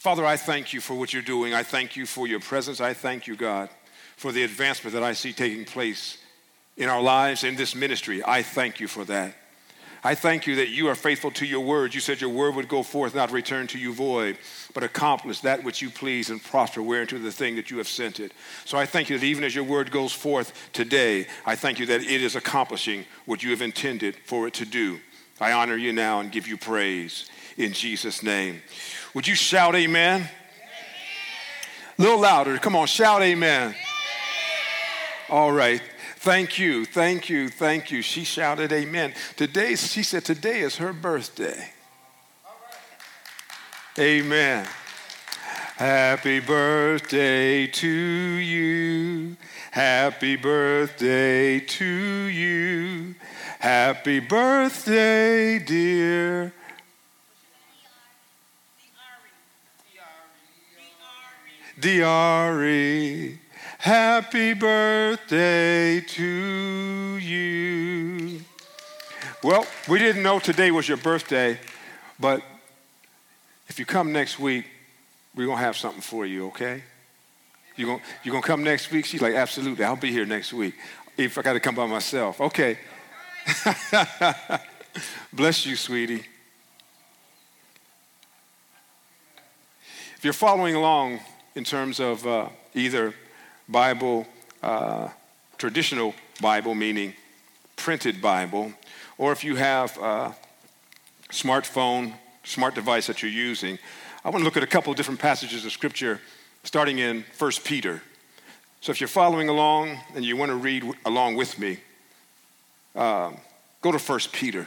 Father, I thank you for what you're doing. I thank you for your presence. I thank you, God, for the advancement that I see taking place in our lives, in this ministry. I thank you for that. I thank you that you are faithful to your word. You said your word would go forth, not return to you void, but accomplish that which you please and prosper whereunto the thing that you have sent it. So I thank you that even as your word goes forth today, I thank you that it is accomplishing what you have intended for it to do. I honor you now and give you praise in Jesus' name. Would you shout amen? A little louder. Come on, shout amen. All right. Thank you, thank you, thank you. She shouted amen. She said today is her birthday. Amen. Happy birthday to you. Happy birthday to you. Happy birthday, dear. Diari. Happy birthday to you. Well, we didn't know today was your birthday, but if you come next week, we're going to have something for you, okay? You're going to come next week? She's like, absolutely, I'll be here next week. If I got to come by myself. Okay. Bless you, sweetie. If you're following along in terms of either Bible, traditional Bible, meaning printed Bible, or if you have a smartphone, smart device that you're using, I want to look at a couple of different passages of Scripture starting in 1 Peter. So if you're following along and you want to read along with me, go to 1 Peter.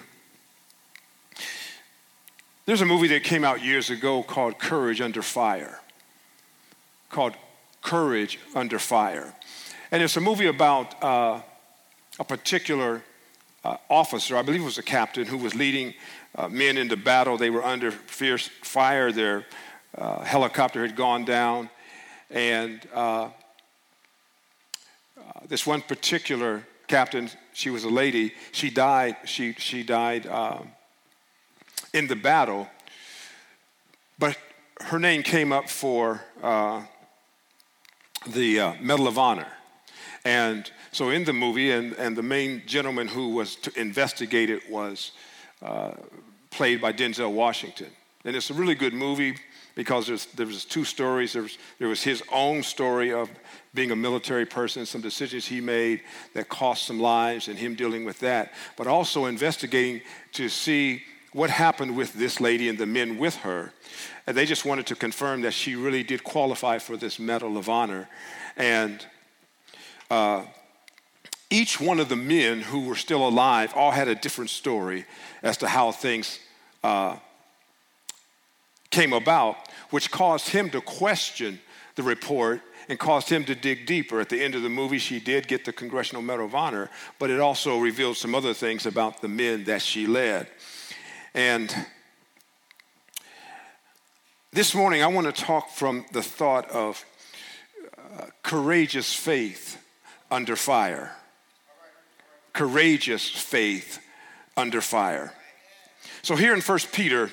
There's a movie that came out years ago called Courage Under Fire. Courage Under Fire. And it's a movie about a particular officer, I believe it was a captain, who was leading men into battle. They were under fierce fire. Their helicopter had gone down. And this one particular captain, she was a lady, she died in the battle. But her name came up for the Medal of Honor. And so in the movie, and the main gentleman who was to investigate it was played by Denzel Washington. And it's a really good movie because there was two stories. There was his own story of being a military person, some decisions he made that cost some lives and him dealing with that, but also investigating to see what happened with this lady and the men with her. And they just wanted to confirm that she really did qualify for this Medal of Honor. And each one of the men who were still alive all had a different story as to how things came about, which caused him to question the report and caused him to dig deeper. At the end of the movie, she did get the Congressional Medal of Honor, but it also revealed some other things about the men that she led. And this morning, I want to talk from the thought of courageous faith under fire. Courageous faith under fire. So here in 1 Peter,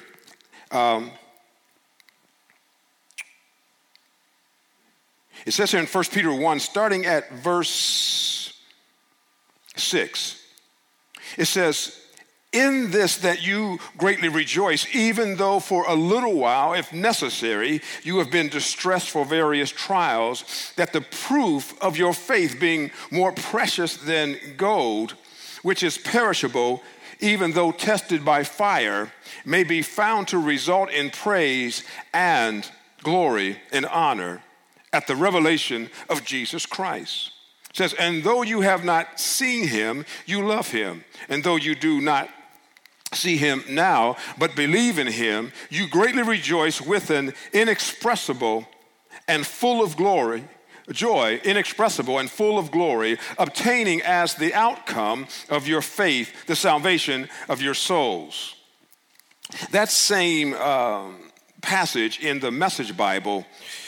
it says here in 1 Peter 1, starting at verse 6, it says, "In this that you greatly rejoice, even though for a little while, if necessary, you have been distressed for various trials, that the proof of your faith being more precious than gold, which is perishable, even though tested by fire, may be found to result in praise and glory and honor at the revelation of Jesus Christ." It says, "And though you have not seen him, you love him. And though you do not see him now, but believe in him, you greatly rejoice with an inexpressible and full of glory, joy, inexpressible and full of glory, obtaining as the outcome of your faith the salvation of your souls." That same passage in the Message Bible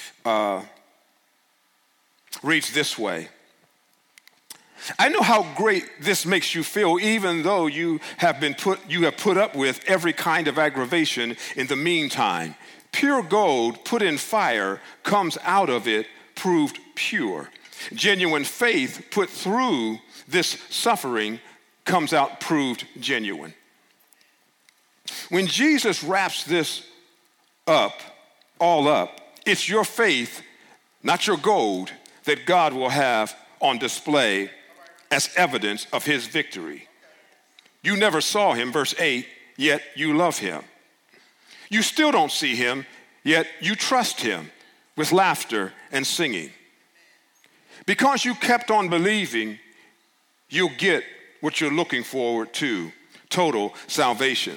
reads this way: "I know how great this makes you feel, even though you have put up with every kind of aggravation in the meantime. Pure gold put in fire comes out of it proved pure. Genuine faith put through this suffering comes out proved genuine. When Jesus wraps this all up, it's your faith, not your gold, that God will have on display as evidence of his victory. You never saw him, verse 8, yet you love him. You still don't see him, yet you trust him with laughter and singing. Because you kept on believing, you'll get what you're looking forward to, total salvation.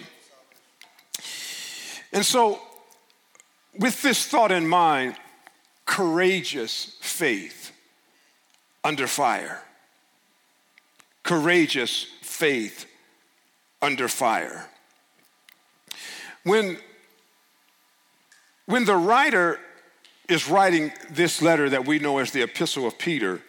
And so, with this thought in mind, courageous faith under fire. Courageous faith under fire. When the writer is writing this letter that we know as the Epistle of Peter,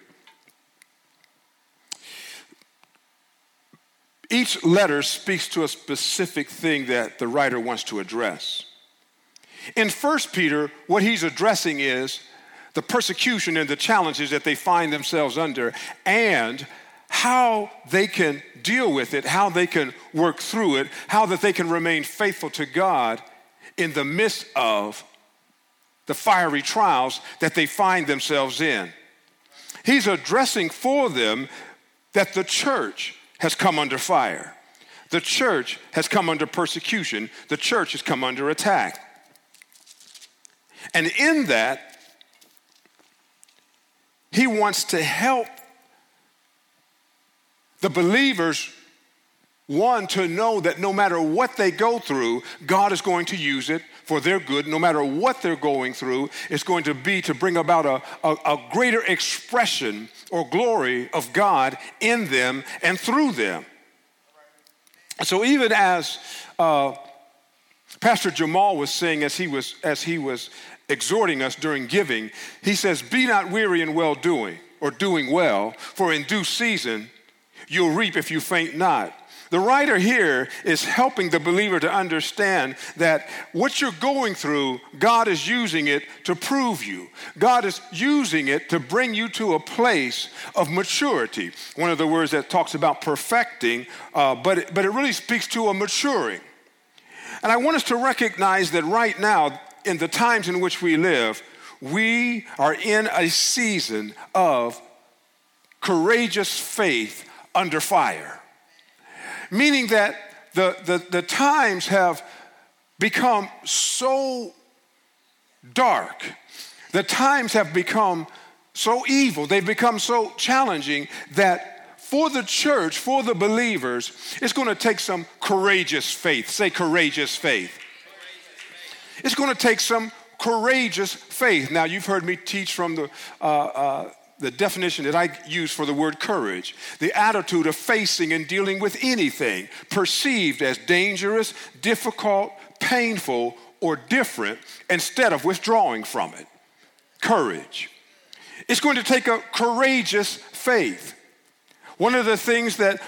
each letter speaks to a specific thing that the writer wants to address. In 1 Peter, what he's addressing is the persecution and the challenges that they find themselves under and how they can deal with it, how they can work through it, how that they can remain faithful to God in the midst of the fiery trials that they find themselves in. He's addressing for them that the church has come under fire. The church has come under persecution. The church has come under attack. And in that, he wants to help the believers, one, to know that no matter what they go through, God is going to use it for their good. No matter what they're going through, it's going to be to bring about a greater expression or glory of God in them and through them. So even as Pastor Jamal was saying as he was exhorting us during giving, he says, "Be not weary in well-doing," or doing well, "for in due season you'll reap if you faint not." The writer here is helping the believer to understand that what you're going through, God is using it to prove you. God is using it to bring you to a place of maturity. One of the words that talks about perfecting, but it really speaks to a maturing. And I want us to recognize that right now, in the times in which we live, we are in a season of courageous faith under fire. Meaning that the times have become so dark. The times have become so evil. They've become so challenging that for the church, for the believers, it's going to take some courageous faith. Say courageous faith. It's going to take some courageous faith. Now, you've heard me teach from the definition that I use for the word courage, the attitude of facing and dealing with anything perceived as dangerous, difficult, painful, or different instead of withdrawing from it. Courage. It's going to take a courageous faith. One of the things that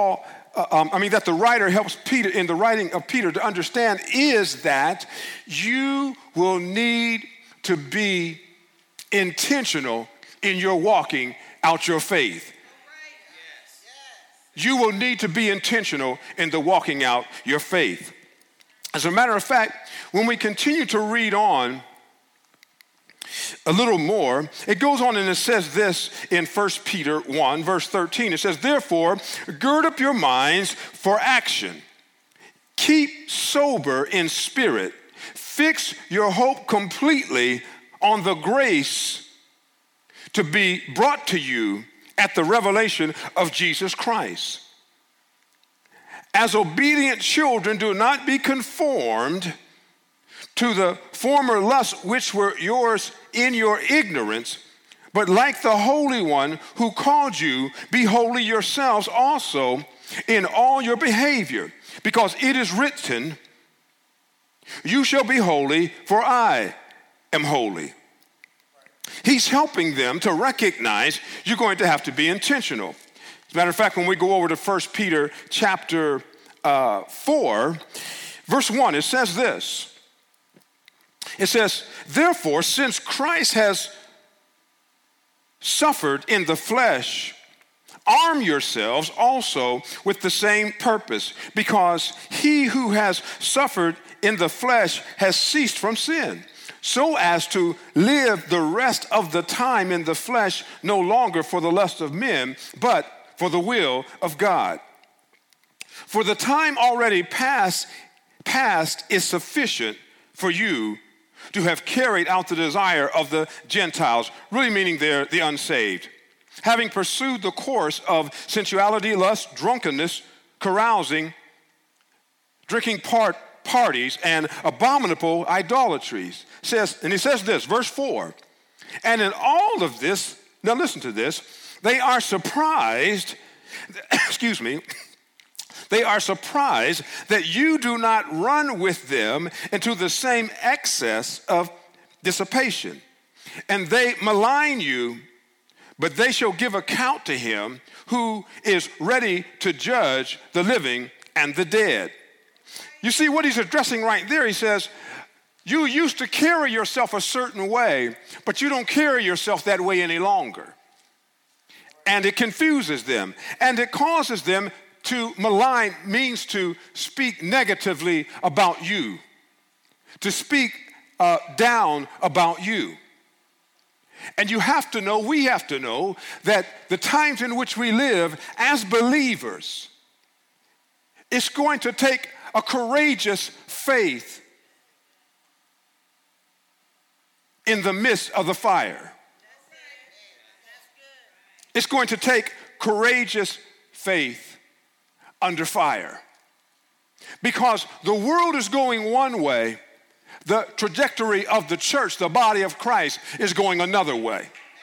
that the writer helps Peter in the writing of Peter to understand is that you will need to be intentional in your walking out your faith. You will need to be intentional in the walking out your faith. As a matter of fact, when we continue to read on a little more, it goes on and it says this in 1 Peter 1, verse 13. It says, "Therefore, gird up your minds for action. Keep sober in spirit. Fix your hope completely on the grace to be brought to you at the revelation of Jesus Christ. As obedient children, do not be conformed to the former lusts which were yours in your ignorance, but like the Holy One who called you, be holy yourselves also in all your behavior, because it is written, you shall be holy, for I am holy." He's helping them to recognize you're going to have to be intentional. As a matter of fact, when we go over to 1 Peter chapter 4, verse 1, it says this, It says, therefore, since Christ has suffered in the flesh, arm yourselves also with the same purpose, because he who has suffered in the flesh has ceased from sin, so as to live the rest of the time in the flesh, no longer for the lust of men, but for the will of God. For the time already past is sufficient for you to have carried out the desire of the Gentiles, really meaning they're the unsaved, having pursued the course of sensuality, lust, drunkenness, carousing, drinking parties, and abominable idolatries. And he says this, verse 4, and in all of this, now listen to this, they are surprised, they are surprised that you do not run with them into the same excess of dissipation. And they malign you, but they shall give account to him who is ready to judge the living and the dead. You see what he's addressing right there? He says, you used to carry yourself a certain way, but you don't carry yourself that way any longer. And it confuses them, and it causes them to malign, means to speak negatively about you, to speak down about you. And you have to know, we have to know, that the times in which we live as believers, it's going to take a courageous faith in the midst of the fire. It's going to take courageous faith under fire. Because the world is going one way, the trajectory of the church, the body of Christ, is going another way.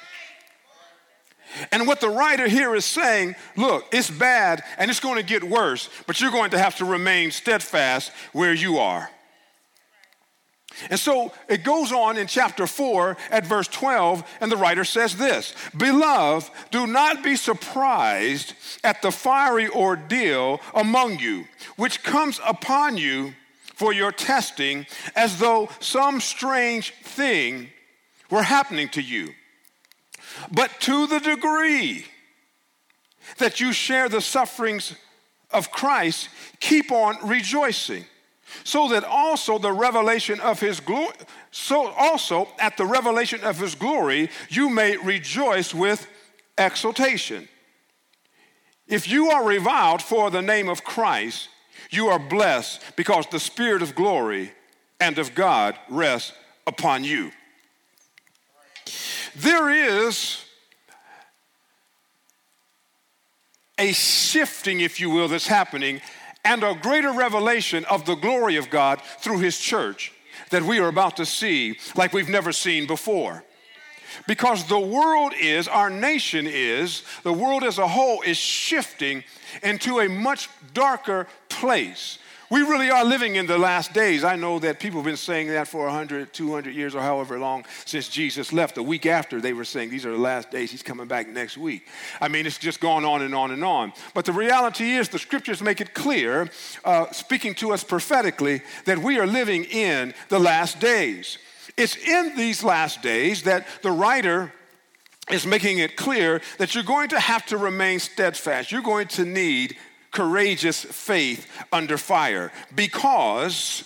And what the writer here is saying, look, it's bad and it's going to get worse, but you're going to have to remain steadfast where you are. And so it goes on in chapter 4 at verse 12, and the writer says this, beloved, do not be surprised at the fiery ordeal among you, which comes upon you for your testing, as though some strange thing were happening to you. But to the degree that you share the sufferings of Christ, keep on rejoicing, so that also the revelation of his glory, so also at the revelation of his glory, you may rejoice with exultation. If you are reviled for the name of Christ, you are blessed, because the Spirit of glory and of God rests upon you. There is a shifting, if you will, that's happening, and a greater revelation of the glory of God through his church that we are about to see like we've never seen before. Because the world is, our nation is, the world as a whole is shifting into a much darker place. We really are living in the last days. I know that people have been saying that for 100, 200 years or however long since Jesus left. The week after, they were saying these are the last days. He's coming back next week. I mean, it's just gone on and on and on. But the reality is the scriptures make it clear, speaking to us prophetically, that we are living in the last days. It's in these last days that the writer is making it clear that you're going to have to remain steadfast. You're going to need courageous faith under fire, because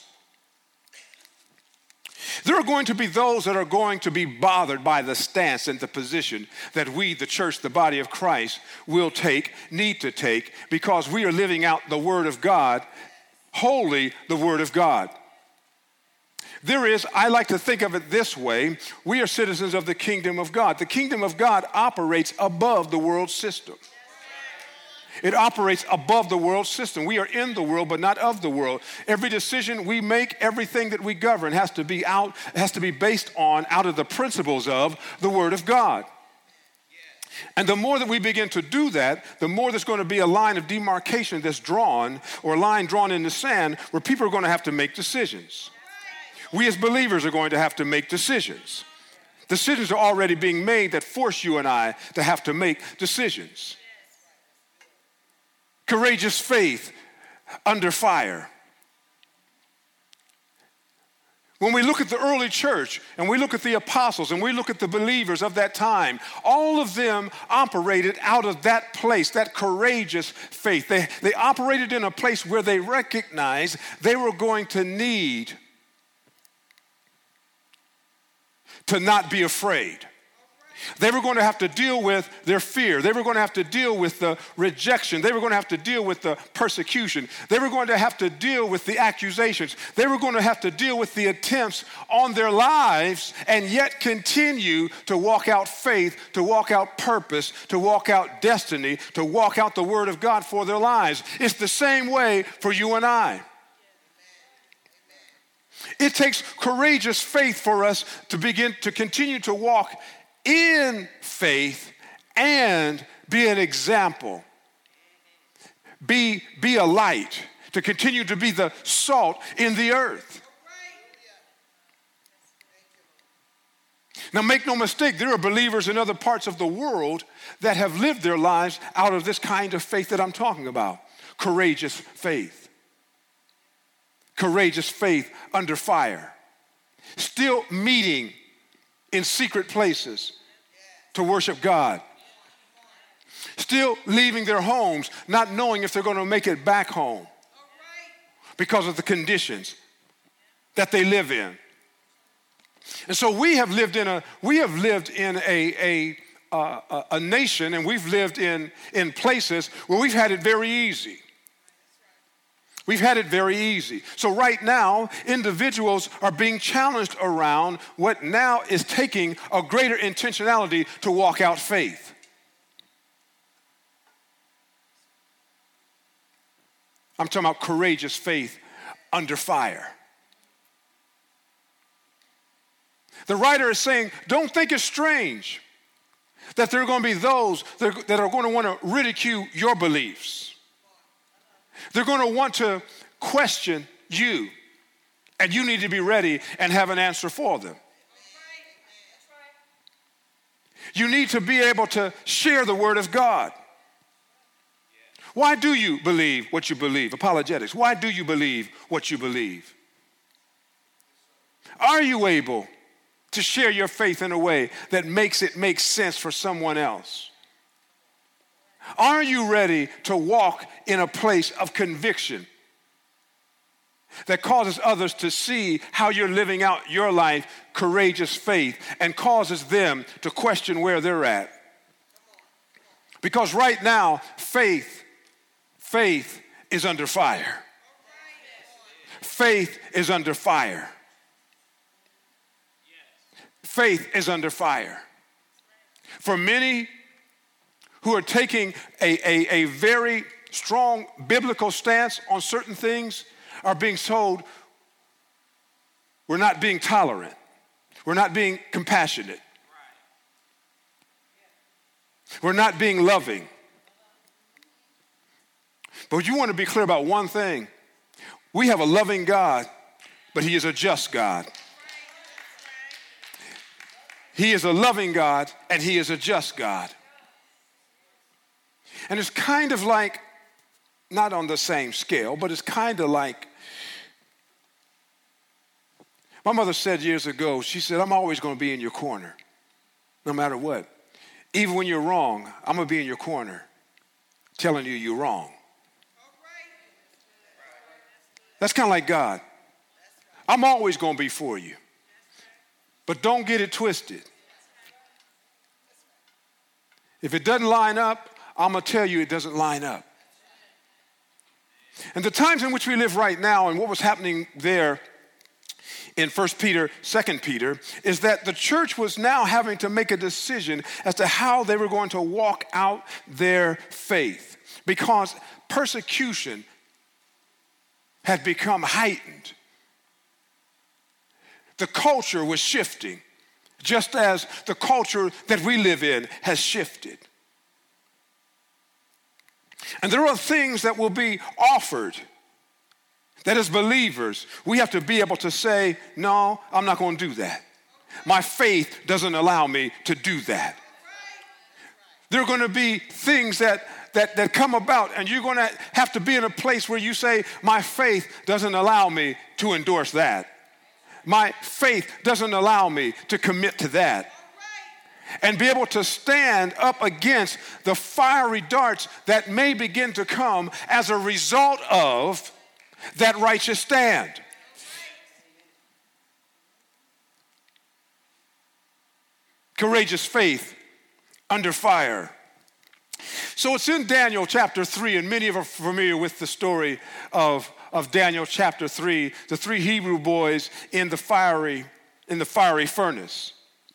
there are going to be those that are going to be bothered by the stance and the position that we, the church, the body of Christ, will take, need to take, because we are living out the Word of God, wholly the Word of God. There is, I like to think of it this way, we are citizens of the kingdom of God. The kingdom of God operates above the world system. It operates above the world system. We are in the world, but not of the world. Every decision we make, everything that we govern has to be based on, out of the principles of the Word of God. And the more that we begin to do that, the more there's going to be a line of demarcation that's drawn, or a line drawn in the sand, where people are going to have to make decisions. We as believers are going to have to make decisions. Decisions are already being made that force you and I to have to make decisions. Courageous faith under fire. When we look at the early church and we look at the apostles and we look at the believers of that time, all of them operated out of that place, that courageous faith. They operated in a place where they recognized they were going to need to not be afraid. They were going to have to deal with their fear. They were going to have to deal with the rejection. They were going to have to deal with the persecution. They were going to have to deal with the accusations. They were going to have to deal with the attempts on their lives and yet continue to walk out faith, to walk out purpose, to walk out destiny, to walk out the word of God for their lives. It's the same way for you and I. It takes courageous faith for us to begin to continue to walk in faith and be an example, be a light, to continue to be the salt in the earth. Now, make no mistake, there are believers in other parts of the world that have lived their lives out of this kind of faith that I'm talking about. Courageous faith. Courageous faith under fire. Still meeting in secret places to worship God. Still leaving their homes, not knowing if they're going to make it back home because of the conditions that they live in. And so we have lived in a nation, and we've lived in places where we've had it very easy. We've had it very easy. So right now, individuals are being challenged around what now is taking a greater intentionality to walk out faith. I'm talking about courageous faith under fire. The writer is saying, don't think it's strange that there are going to be those that are going to want to ridicule your beliefs. They're going to want to question you, and you need to be ready and have an answer for them. You need to be able to share the word of God. Why do you believe what you believe? Apologetics. Why do you believe what you believe? Are you able to share your faith in a way that makes it make sense for someone else? Are you ready to walk in a place of conviction that causes others to see how you're living out your life, courageous faith, and causes them to question where they're at? Because right now, faith is under fire. Faith is under fire. Faith is under fire. For many who are taking a very strong biblical stance on certain things are being told, we're not being tolerant. We're not being compassionate. We're not being loving. But you want to be clear about one thing. We have a loving God, but he is a just God. He is a loving God, and he is a just God. And it's kind of like, not on the same scale, but it's kind of like, my mother said years ago, she said, I'm always going to be in your corner, no matter what. Even when you're wrong, I'm going to be in your corner, telling you you're wrong. That's kind of like God. I'm always going to be for you. But don't get it twisted. If it doesn't line up, I'm going to tell you it doesn't line up. And the times in which we live right now and what was happening there in 1 Peter, 2 Peter, is that the church was now having to make a decision as to how they were going to walk out their faith, because persecution had become heightened. The culture was shifting, just as the culture that we live in has shifted. And there are things that will be offered that as believers, we have to be able to say, no, I'm not going to do that. My faith doesn't allow me to do that. There are going to be things that come about, and you're going to have to be in a place where you say, my faith doesn't allow me to endorse that. my faith doesn't allow me to commit to that. And be able to stand up against the fiery darts that may begin to come as a result of that righteous stand. Courageous faith under fire. So it's in Daniel chapter 3, and many of us are familiar with the story of Daniel chapter 3, the three Hebrew boys in the fiery furnace.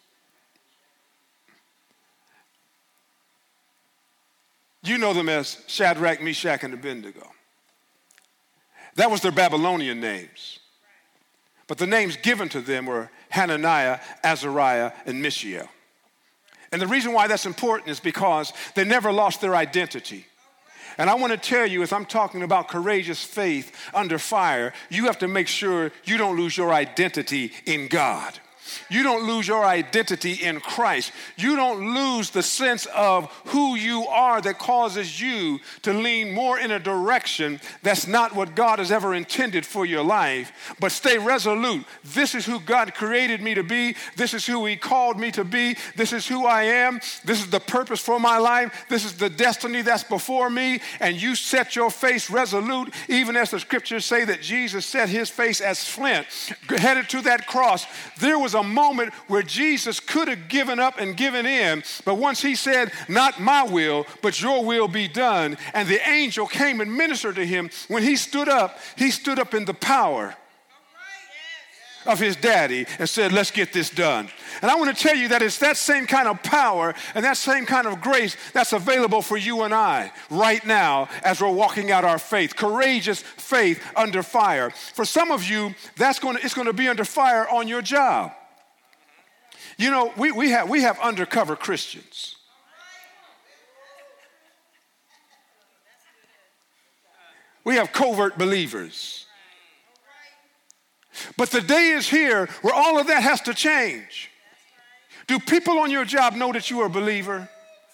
You know them as Shadrach, Meshach, and Abednego. That was their Babylonian names. But the names given to them were Hananiah, Azariah, and Mishael. And the reason why that's important is because they never lost their identity. And I want to tell you, as I'm talking about courageous faith under fire, you have to make sure you don't lose your identity in God. You don't lose your identity in Christ. You don't lose the sense of who you are that causes you to lean more in a direction that's not what God has ever intended for your life. But stay resolute. This is who God created me to be. This is who He called me to be. This is who I am. This is the purpose for my life. This is the destiny that's before me. And you set your face resolute, even as the scriptures say that Jesus set His face as flint, headed to that cross. There was a moment where Jesus could have given up and given in, but once He said, not my will, but your will be done, and the angel came and ministered to Him, when he stood up in the power of His daddy and said, let's get this done. And I want to tell you that it's that same kind of power and that same kind of grace that's available for you and I right now as we're walking out our faith. Courageous faith under fire. For some of you, it's going to be under fire on your job. You know, we have undercover Christians. We have covert believers. But the day is here where all of that has to change. Do people on your job know that you are a believer?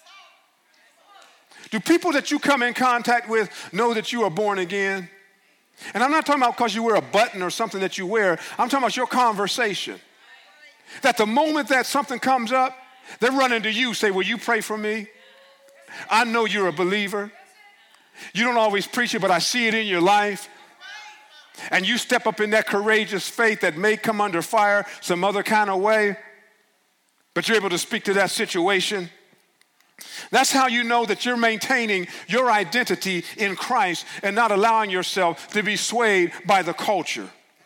Do people that you come in contact with know that you are born again? And I'm not talking about because you wear a button or something that you wear. I'm talking about your conversation. That the moment that something comes up, they run into you, say, will you pray for me? I know you're a believer. You don't always preach it, but I see it in your life. And you step up in that courageous faith that may come under fire some other kind of way, but you're able to speak to that situation. That's how you know that you're maintaining your identity in Christ and not allowing yourself to be swayed by the culture.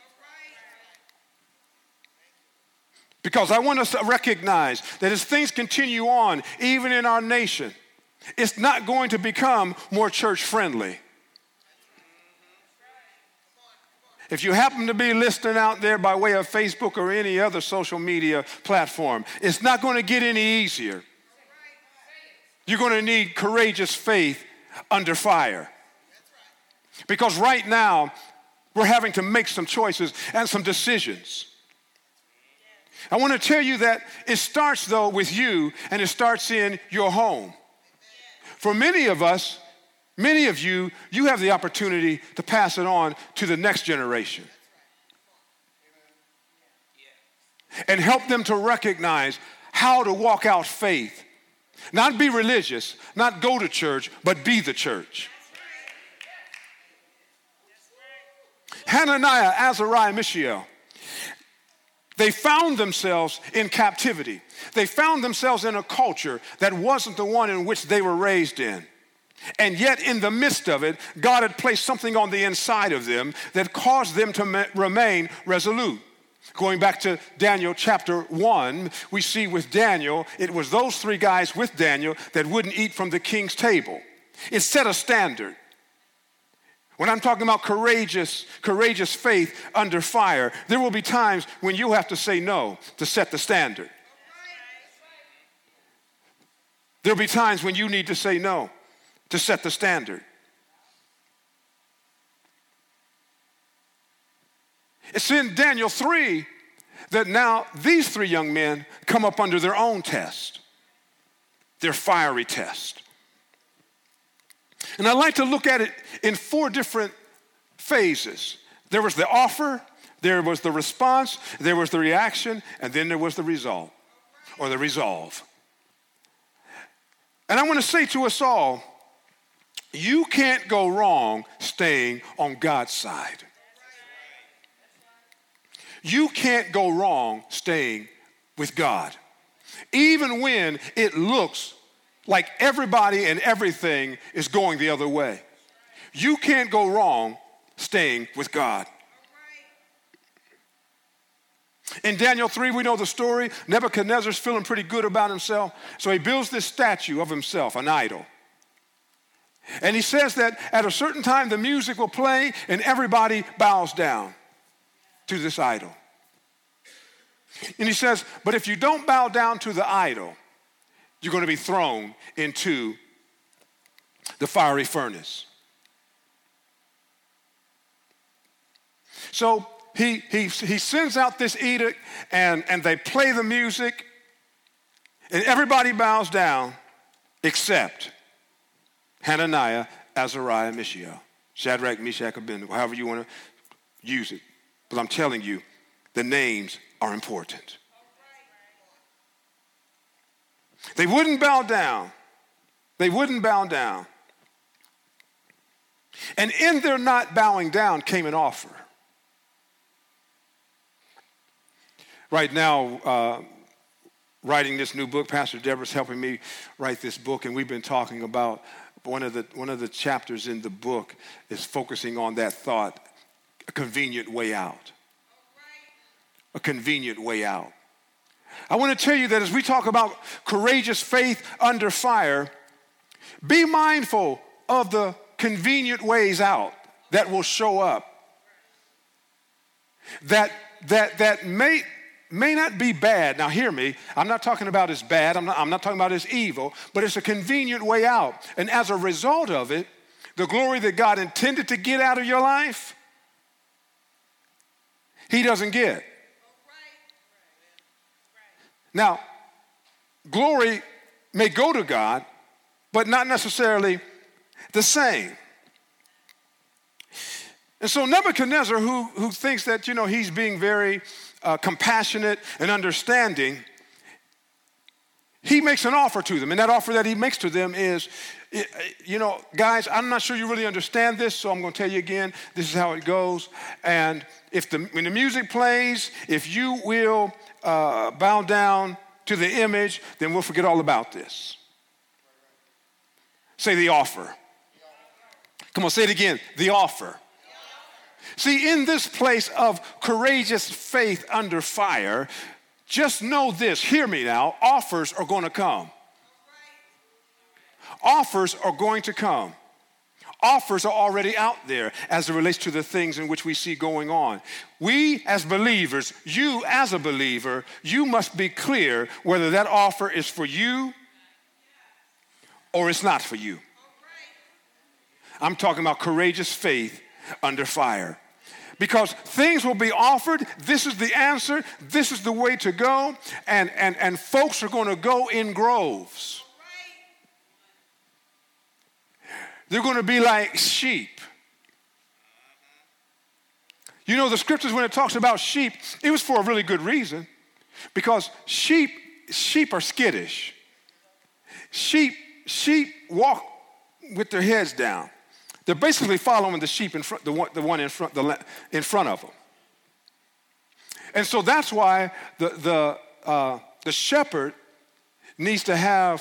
Because I want us to recognize that as things continue on, even in our nation, it's not going to become more church friendly. If you happen to be listening out there by way of Facebook or any other social media platform, it's not going to get any easier. You're going to need courageous faith under fire. Because right now, we're having to make some choices and some decisions. I want to tell you that it starts, though, with you, and it starts in your home. For many of us, many of you, you have the opportunity to pass it on to the next generation. And help them to recognize how to walk out faith. Not be religious, not go to church, but be the church. Hananiah, Azariah, Mishael. They found themselves in captivity. They found themselves in a culture that wasn't the one in which they were raised in. And yet in the midst of it, God had placed something on the inside of them that caused them to remain resolute. Going back to Daniel chapter 1, we see with Daniel, it was those three guys with Daniel that wouldn't eat from the king's table. It set a standard. When I'm talking about courageous faith under fire, there will be times when you have to say no to set the standard. There'll be times when you need to say no to set the standard. It's in Daniel 3 that now these three young men come up under their own test, their fiery test. And I like to look at it in four different phases. There was the offer, There was the response, there was the reaction, and then there was the result or the resolve. And I want to say to us all, you can't go wrong staying on God's side. You can't go wrong staying with God. Even when it looks like everybody and everything is going the other way. You can't go wrong staying with God. In Daniel 3, we know the story. Nebuchadnezzar's feeling pretty good about himself, so he builds this statue of himself, an idol. And he says that at a certain time the music will play and everybody bows down to this idol. And he says, but if you don't bow down to the idol, you're going to be thrown into the fiery furnace. So he sends out this edict and they play the music and everybody bows down except Hananiah, Azariah, Mishael, Shadrach, Meshach, Abednego, however you want to use it. But I'm telling you, the names are important. They wouldn't bow down. They wouldn't bow down. And in their not bowing down came an offer. Right now, writing this new book, Pastor Deborah's helping me write this book, and we've been talking about one of the chapters in the book is focusing on that thought, a convenient way out. A convenient way out. I want to tell you that as we talk about courageous faith under fire, be mindful of the convenient ways out that will show up. That may not be bad. Now hear me, I'm not talking about as bad, I'm not talking about as evil, but it's a convenient way out. And as a result of it, the glory that God intended to get out of your life, he doesn't get. Now, glory may go to God, but not necessarily the same. And so Nebuchadnezzar, who thinks that, he's being very compassionate and understanding, he makes an offer to them. And that offer that he makes to them is, guys, I'm not sure you really understand this, so I'm going to tell you again, this is how it goes. And when the music plays, if you will bow down to the image, then we'll forget all about this. Say the offer. Come on, say it again, the offer. See, in this place of courageous faith under fire, just know this, hear me now, offers are going to come. Offers are going to come. Offers are already out there as it relates to the things in which we see going on. We as believers, you as a believer, you must be clear whether that offer is for you or it's not for you. I'm talking about courageous faith under fire. Because things will be offered, this is the answer, this is the way to go, and folks are going to go in groves. They're going to be like sheep. The scriptures, when it talks about sheep, it was for a really good reason. Because sheep are skittish. Sheep walk with their heads down. They're basically following the sheep in front, the one in front of them. And so that's why the shepherd needs to have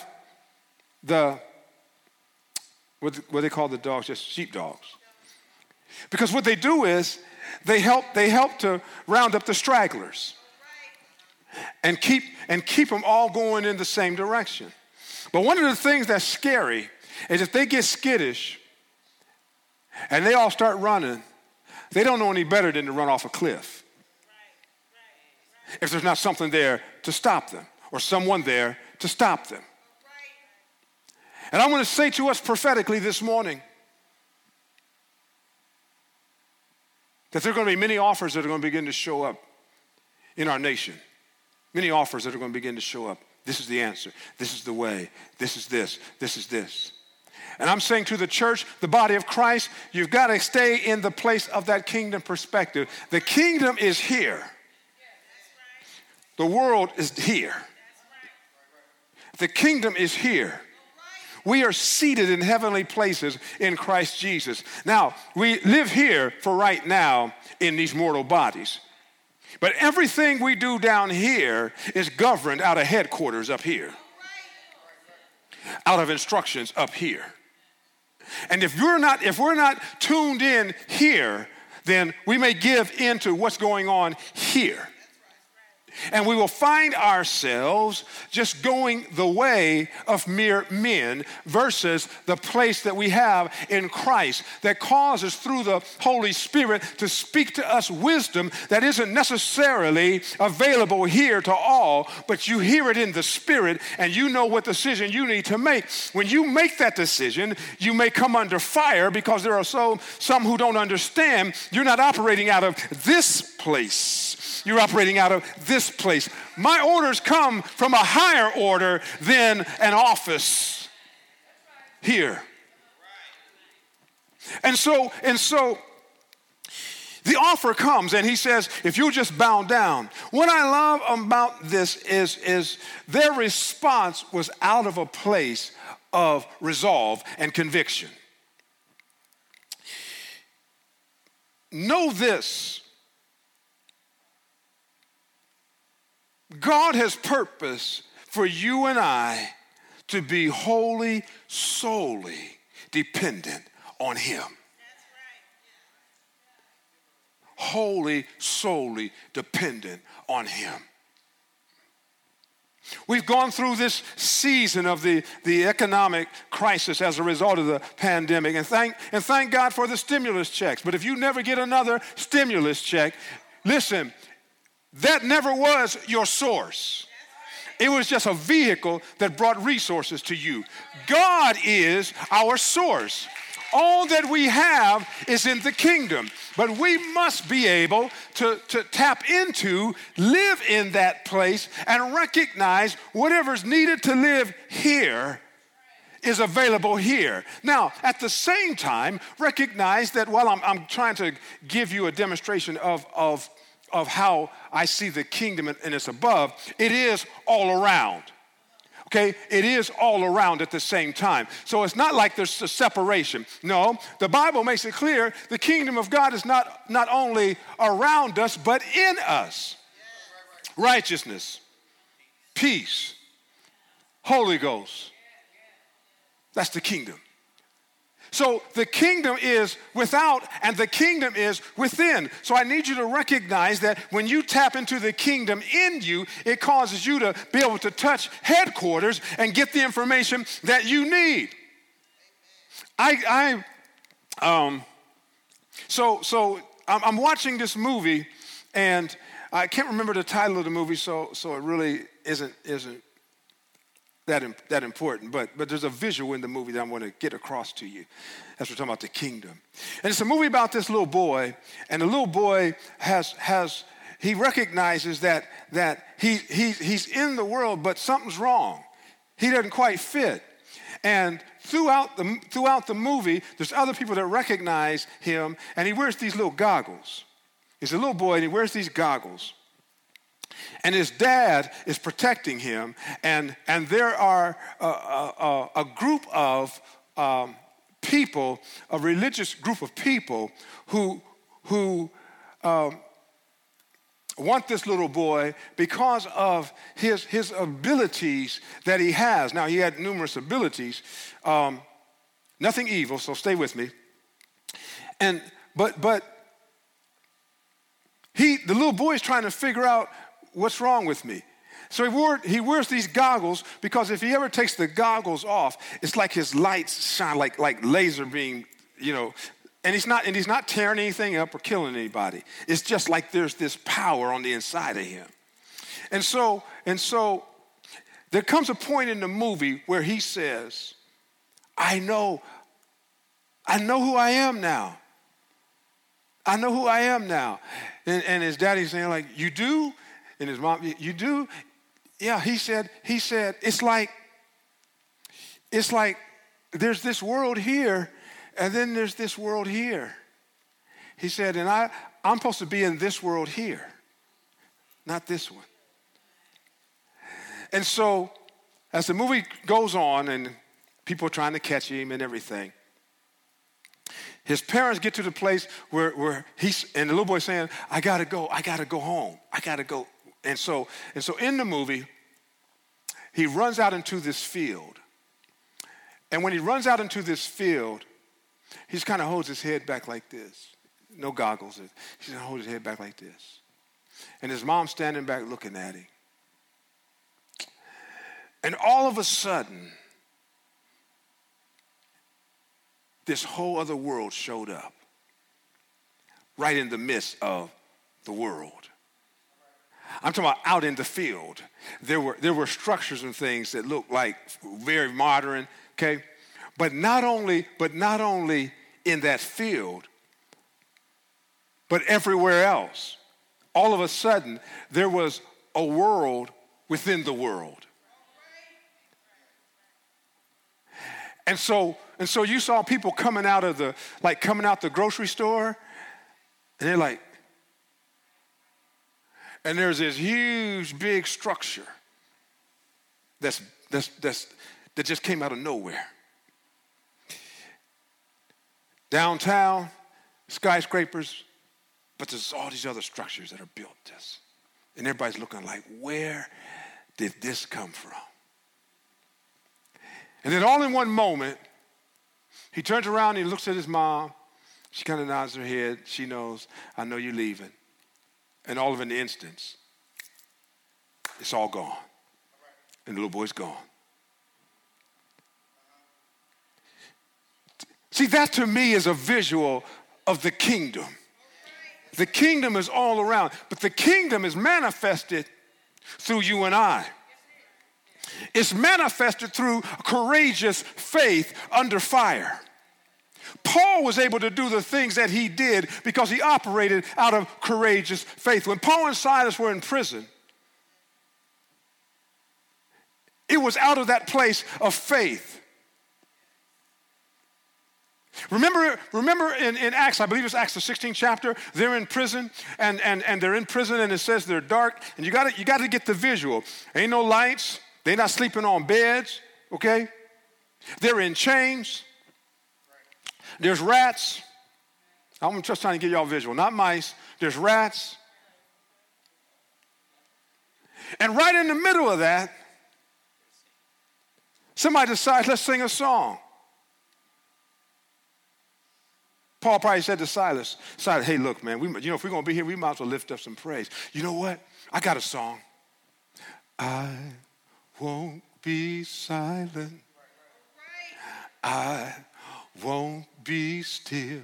what they call the dogs, just sheepdogs. Because what they do is they help to round up the stragglers and keep them all going in the same direction. But one of the things that's scary is if they get skittish and they all start running, they don't know any better than to run off a cliff. If there's not something there to stop them or someone there to stop them. And I want to say to us prophetically this morning that there are going to be many offers that are going to begin to show up in our nation. Many offers that are going to begin to show up. This is the answer. This is the way. This is this. This is this. And I'm saying to the church, the body of Christ, you've got to stay in the place of that kingdom perspective. The kingdom is here. The world is here. The kingdom is here. We are seated in heavenly places in Christ Jesus. Now, we live here for right now in these mortal bodies. But everything we do down here is governed out of headquarters up here, out of instructions up here. And if we're not tuned in here, then we may give in to what's going on here. And we will find ourselves just going the way of mere men versus the place that we have in Christ that causes through the Holy Spirit to speak to us wisdom that isn't necessarily available here to all, but you hear it in the Spirit and you know what decision you need to make. When you make that decision, you may come under fire because there are some who don't understand. You're not operating out of this place. You're operating out of this place. My orders come from a higher order than an office here. And so the offer comes and he says, if you just bow down. What I love about this is their response was out of a place of resolve and conviction. Know this. God has purpose for you and I to be wholly, solely dependent on him. Wholly, solely dependent on him. We've gone through this season of the economic crisis as a result of the pandemic, and thank God for the stimulus checks. But if you never get another stimulus check, listen, that never was your source. It was just a vehicle that brought resources to you. God is our source. All that we have is in the kingdom, but we must be able to tap into, live in that place, and recognize whatever's needed to live here is available here. Now, at the same time, recognize that while I'm trying to give you a demonstration of how I see the kingdom and it's above, it is all around. Okay, it is all around at the same time. So it's not like there's a separation. No, the Bible makes it clear the kingdom of God is not only around us, but in us. Righteousness, peace, Holy Ghost. That's the kingdom. So the kingdom is without and the kingdom is within. So I need you to recognize that when you tap into the kingdom in you, it causes you to be able to touch headquarters and get the information that you need. So I'm watching this movie and I can't remember the title of the movie, so it really isn't that important, but there's a visual in the movie that I want to get across to you as we're talking about the kingdom. And it's a movie about this little boy, and the little boy he recognizes that he's in the world, but something's wrong. He doesn't quite fit. And throughout the movie, there's other people that recognize him, and he wears these little goggles. He's a little boy, and he wears these goggles. And his dad is protecting him, and there are a group of people, a religious group of people who want this little boy because of his abilities that he has. Now, he had numerous abilities, nothing evil, so stay with me. But the little boy is trying to figure out what's wrong with me. So he wears these goggles because if he ever takes the goggles off, it's like his lights shine like laser beam, and he's not tearing anything up or killing anybody. It's just like there's this power on the inside of him. And so there comes a point in the movie where he says, I know who I am now. I know who I am now. And his daddy's saying like, you do? And his mom, you do? Yeah, he said, it's like there's this world here, and then there's this world here. He said, and I'm supposed to be in this world here, not this one. And so, as the movie goes on, and people are trying to catch him and everything, his parents get to the place where and the little boy's saying, I gotta go home, I gotta go. And so in the movie, he runs out into this field. And when he runs out into this field, he just kind of holds his head back like this. No goggles. He just holds his head back like this. And his mom's standing back looking at him. And all of a sudden, this whole other world showed up right in the midst of the world. I'm talking about out in the field. There were structures and things that looked like very modern, okay? But not only in that field, but everywhere else. All of a sudden, there was a world within the world. And so you saw people coming out the grocery store, and they're like, and there's this huge, big structure that just came out of nowhere. Downtown, skyscrapers, but there's all these other structures that are built this. And everybody's looking like, where did this come from? And then all in one moment, he turns around and he looks at his mom. She kind of nods her head. She knows, I know you're leaving. And all of an instant, it's all gone. And the little boy's gone. See, that to me is a visual of the kingdom. The kingdom is all around, but the kingdom is manifested through you and I. It's manifested through courageous faith under fire. Paul was able to do the things that he did because he operated out of courageous faith. When Paul and Silas were in prison, it was out of that place of faith. Remember in Acts, I believe it's Acts the 16th chapter, they're in prison, and they're in prison, and it says they're dark, and you got to get the visual. Ain't no lights. They're not sleeping on beds, okay? They're in chains. There's rats. I'm just trying to get y'all visual, not mice. There's rats. And right in the middle of that, somebody decides, let's sing a song. Paul probably said to Silas, hey, look, man, if we're going to be here, we might as well lift up some praise. You know what? I got a song. I won't be silent. I won't be still.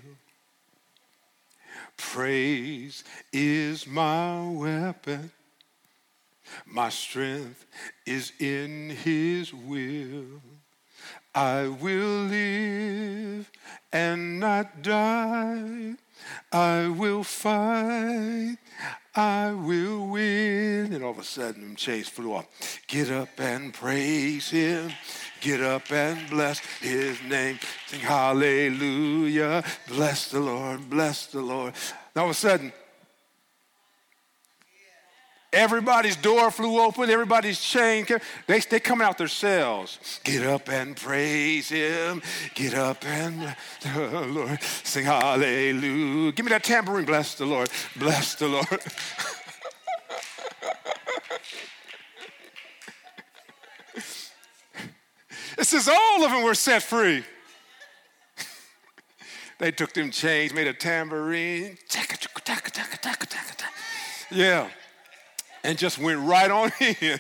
Praise is my weapon. My strength is in his will. I will live and not die. I will fight. I will win. And all of a sudden, them chains flew off. Get up and praise him. Get up and bless his name. Sing hallelujah. Bless the Lord. Bless the Lord. And all of a sudden, everybody's door flew open. Everybody's chain. They coming out their cells. Get up and praise him. Get up and bless the Lord. Sing hallelujah. Give me that tambourine. Bless the Lord. Bless the Lord. It says all of them were set free. They took them chains, made a tambourine. Yeah. And just went right on in.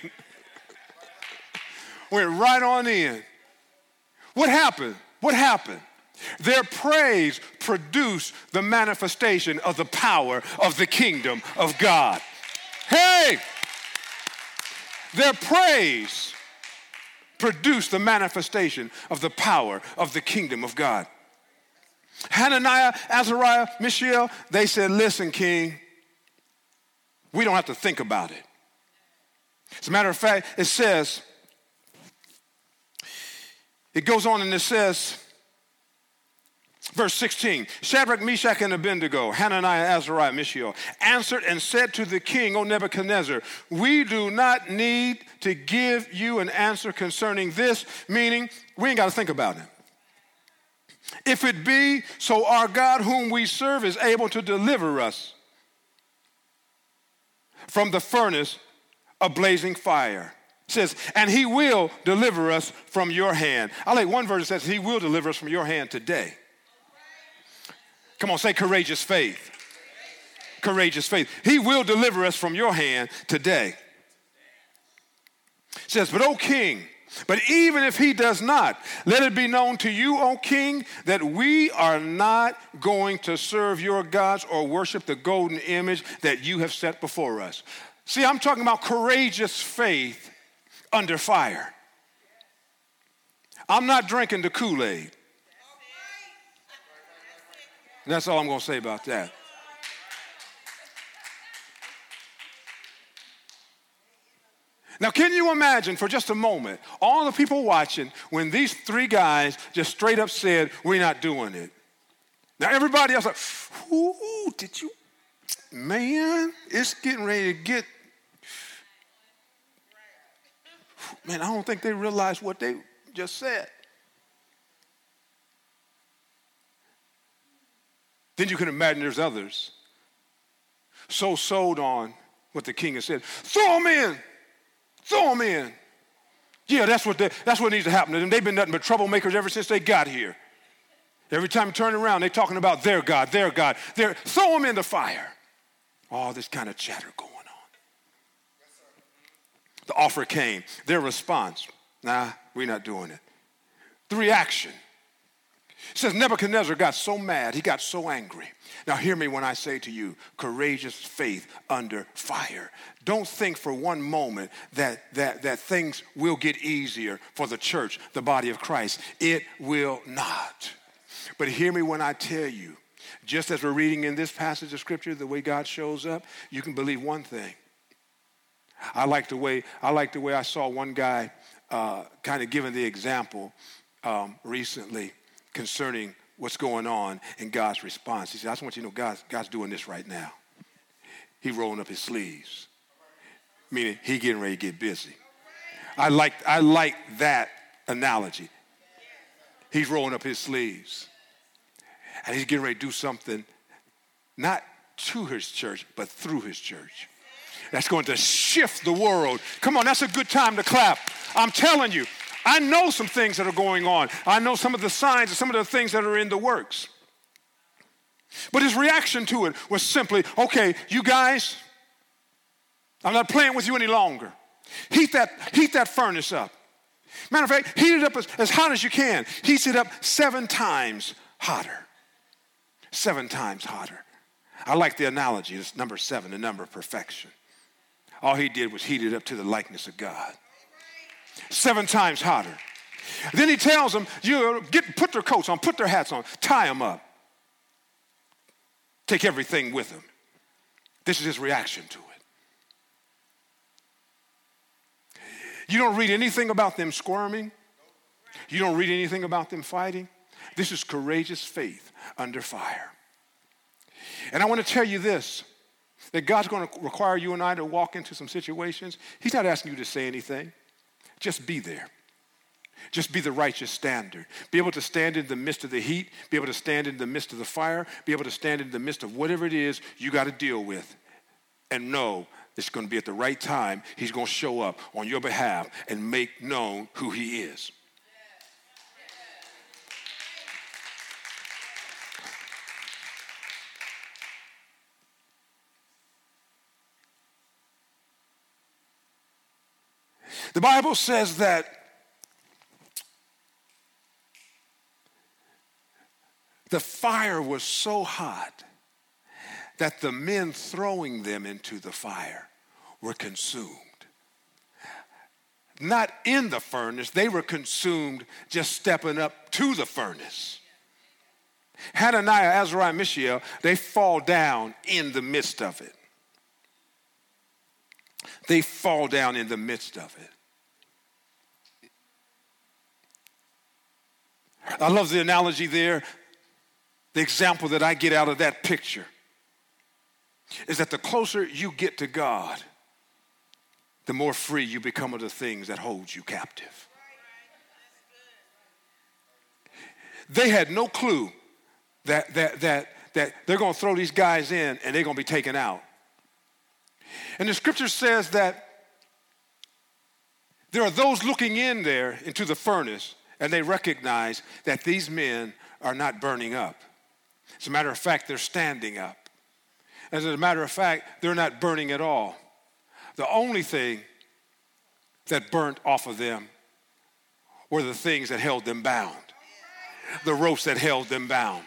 Went right on in. What happened? What happened? Their praise produced the manifestation of the power of the kingdom of God. Hey! Their praise produced the manifestation of the power of the kingdom of God. Hananiah, Azariah, Mishael, they said, listen, king, we don't have to think about it. As a matter of fact, it says It goes on and it says, verse 16, Shadrach, Meshach, and Abednego, Hananiah, Azariah, Mishael, answered and said to the king, O Nebuchadnezzar, we do not need to give you an answer concerning this, meaning we ain't got to think about it. If it be so, our God whom we serve is able to deliver us from the furnace of blazing fire. It says, and he will deliver us from your hand. I like one verse that says, he will deliver us from your hand today. Come on, say courageous faith. Courageous faith. He will deliver us from your hand today. It says, but O king, but even if he does not, let it be known to you, O king, that we are not going to serve your gods or worship the golden image that you have set before us. See, I'm talking about courageous faith under fire. I'm not drinking the Kool-Aid. That's all I'm going to say about that. Now, can you imagine for just a moment, all the people watching, when these three guys just straight up said, we're not doing it. Now, everybody else like, ooh, did you, man, it's getting ready to get, man, I don't think they realized what they just said. Then you can imagine there's others so sold on what the king has said. Throw them in. Throw them in. Yeah, that's what needs to happen to them. They've been nothing but troublemakers ever since they got here. Every time you turn around, they're talking about their God. Throw them in the fire. All this kind of chatter going on. The offer came. Their response, nah, we're not doing it. The reaction. It says Nebuchadnezzar got so mad, he got so angry. Now hear me when I say to you, courageous faith under fire. Don't think for one moment that things will get easier for the church, the body of Christ. It will not. But hear me when I tell you, just as we're reading in this passage of scripture, the way God shows up, you can believe one thing. I like the way I saw one guy kind of giving the example recently concerning what's going on in God's response. He said, I just want you to know God's doing this right now. He rolling up his sleeves, meaning he getting ready to get busy. I like that analogy. He's rolling up his sleeves, and he's getting ready to do something not to his church, but through his church. That's going to shift the world. Come on, that's a good time to clap. I'm telling you. I know some things that are going on. I know some of the signs and some of the things that are in the works. But his reaction to it was simply, okay, you guys, I'm not playing with you any longer. Heat that furnace up. Matter of fact, heat it up as hot as you can. Heat it up 7 times hotter. 7 times hotter. I like the analogy. It's number 7, the number of perfection. All he did was heat it up to the likeness of God. 7 times hotter. Then he tells them, put their coats on, put their hats on, tie them up. Take everything with them. This is his reaction to it. You don't read anything about them squirming. You don't read anything about them fighting. This is courageous faith under fire. And I want to tell you this, that God's going to require you and I to walk into some situations. He's not asking you to say anything. Just be there. Just be the righteous standard. Be able to stand in the midst of the heat. Be able to stand in the midst of the fire. Be able to stand in the midst of whatever it is you got to deal with. And know it's going to be at the right time. He's going to show up on your behalf and make known who he is. The Bible says that the fire was so hot that the men throwing them into the fire were consumed. Not in the furnace, they were consumed just stepping up to the furnace. Hananiah, Azariah, Mishael, they fall down in the midst of it. They fall down in the midst of it. I love the analogy there. The example that I get out of that picture is that the closer you get to God, the more free you become of the things that hold you captive. They had no clue that they're going to throw these guys in and they're going to be taken out. And the scripture says that there are those looking in there into the furnace, and they recognize that these men are not burning up. As a matter of fact, they're standing up. As a matter of fact, they're not burning at all. The only thing that burnt off of them were the things that held them bound, the ropes that held them bound.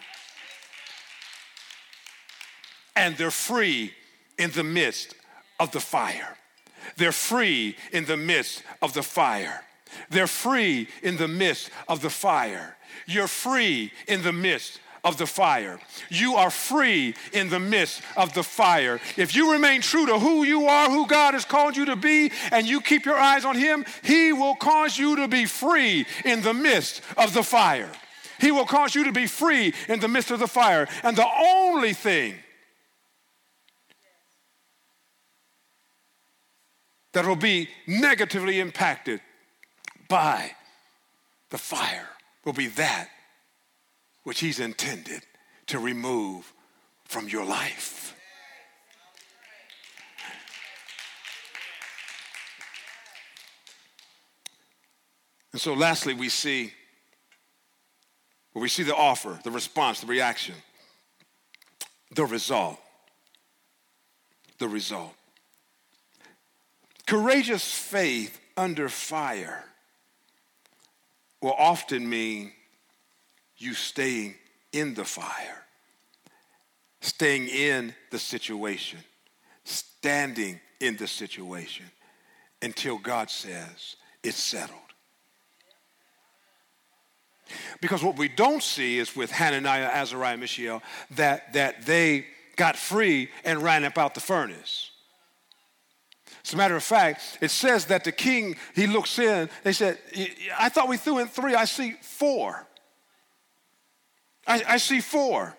And they're free in the midst of the fire. They're free in the midst of the fire. They're free in the midst of the fire. You're free in the midst of the fire. You are free in the midst of the fire. If you remain true to who you are, who God has called you to be, and you keep your eyes on him, he will cause you to be free in the midst of the fire. He will cause you to be free in the midst of the fire. And the only thing that will be negatively impacted by the fire will be that which he's intended to remove from your life. And so lastly, we see the offer, the response, the reaction, the result. The result. Courageous faith under fire will often mean you staying in the fire, staying in the situation, standing in the situation until God says it's settled. Because what we don't see is with Hananiah, Azariah, Mishael, that they got free and ran up out the furnace. As a matter of fact, it says that the king, he looks in, they said, I thought we threw in 3, I see 4. I see 4.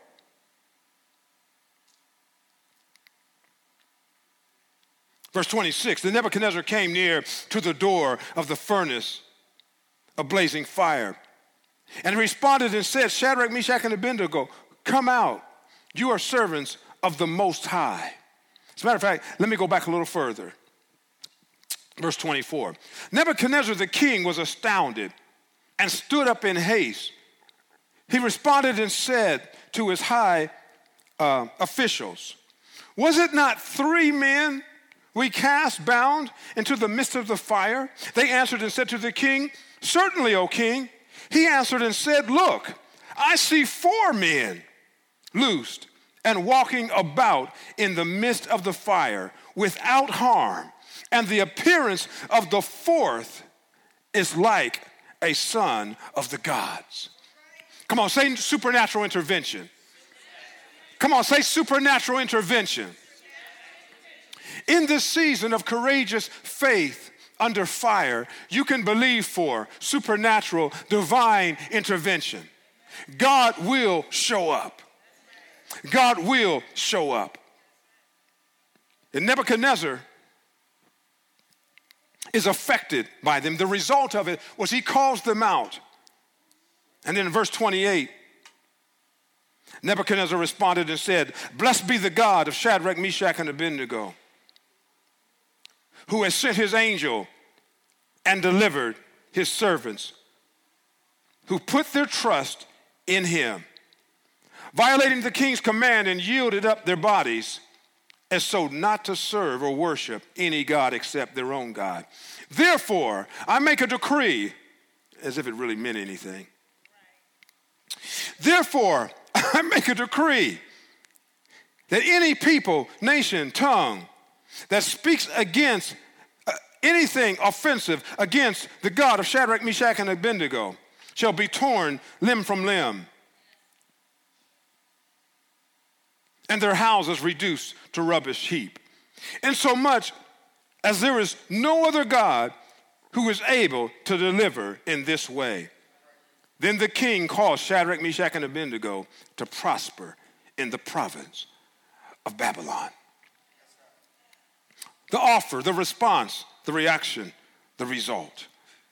Verse 26, then Nebuchadnezzar came near to the door of the furnace of blazing fire, and responded and said, Shadrach, Meshach, and Abednego, come out. You are servants of the Most High. As a matter of fact, let me go back a little further. Verse 24, Nebuchadnezzar the king was astounded and stood up in haste. He responded and said to his high officials, was it not 3 men we cast bound into the midst of the fire? They answered and said to the king, certainly, O king. He answered and said, look, I see 4 men loosed and walking about in the midst of the fire without harm. And the appearance of the 4th is like a son of the gods. Come on, say supernatural intervention. Come on, say supernatural intervention. In this season of courageous faith under fire, you can believe for supernatural divine intervention. God will show up. God will show up. And Nebuchadnezzar is affected by them. The result of it was he calls them out. And then in verse 28, Nebuchadnezzar responded and said, blessed be the God of Shadrach, Meshach, and Abednego, who has sent his angel and delivered his servants, who put their trust in him, violating the king's command and yielded up their bodies as so not to serve or worship any god except their own God. Therefore, I make a decree, as if it really meant anything. Therefore, I make a decree that any people, nation, tongue that speaks against anything offensive against the God of Shadrach, Meshach, and Abednego shall be torn limb from limb, and their houses reduced to rubbish heap. Insomuch as there is no other God who is able to deliver in this way. Then the king caused Shadrach, Meshach, and Abednego to prosper in the province of Babylon. The offer, the response, the reaction, the result.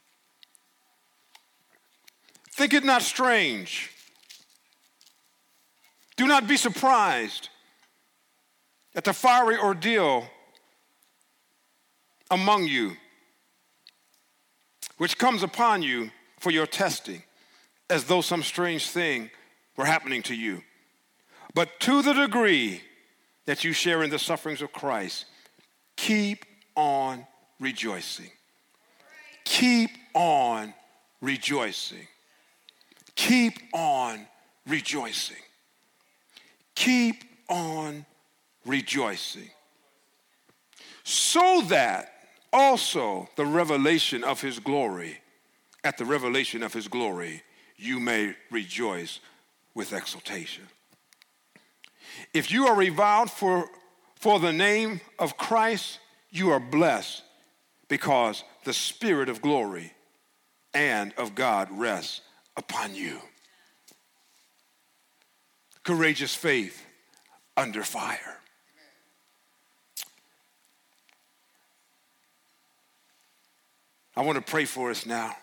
Think it not strange. Do not be surprised at the fiery ordeal among you, which comes upon you for your testing, as though some strange thing were happening to you. But to the degree that you share in the sufferings of Christ, keep on rejoicing. Keep on rejoicing. Keep on rejoicing. Keep on rejoicing. So that also the revelation of his glory, at the revelation of his glory, you may rejoice with exultation. If you are reviled for the name of Christ, you are blessed, because the Spirit of glory and of God rests upon you. Courageous faith under fire. I want to pray for us now.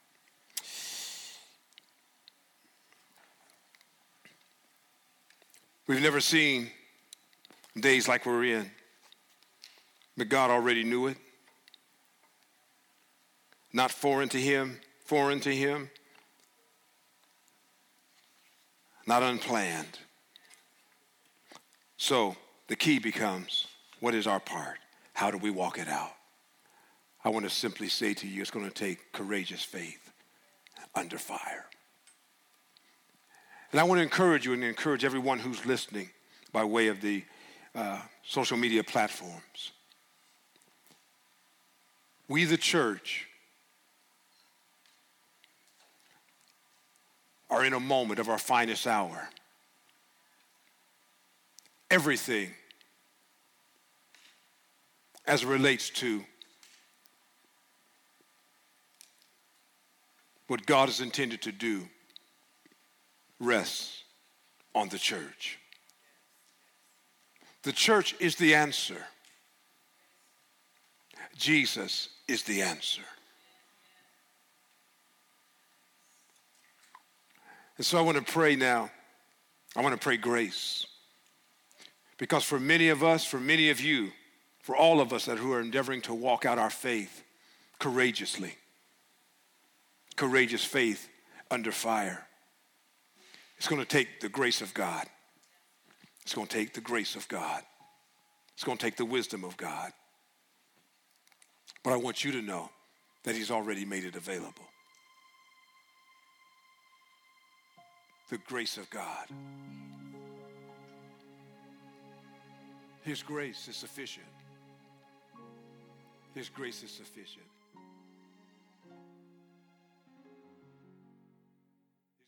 We've never seen days like we're in, but God already knew it. Not foreign to him, not unplanned. So the key becomes, what is our part? How do we walk it out? I want to simply say to you, it's going to take courageous faith under fire. And I want to encourage you and encourage everyone who's listening by way of the social media platforms. We, the church, are in a moment of our finest hour. Everything as it relates to what God has intended to do rests on the church. The church is the answer. Jesus is the answer. And so I want to pray now. I want to pray grace. Because for many of us, for many of you, for all of us who are endeavoring to walk out our faith courageously, courageous faith under fire, it's going to take the grace of God. It's going to take the grace of God. It's going to take the wisdom of God. But I want you to know that he's already made it available. The grace of God. His grace is sufficient. His grace is sufficient.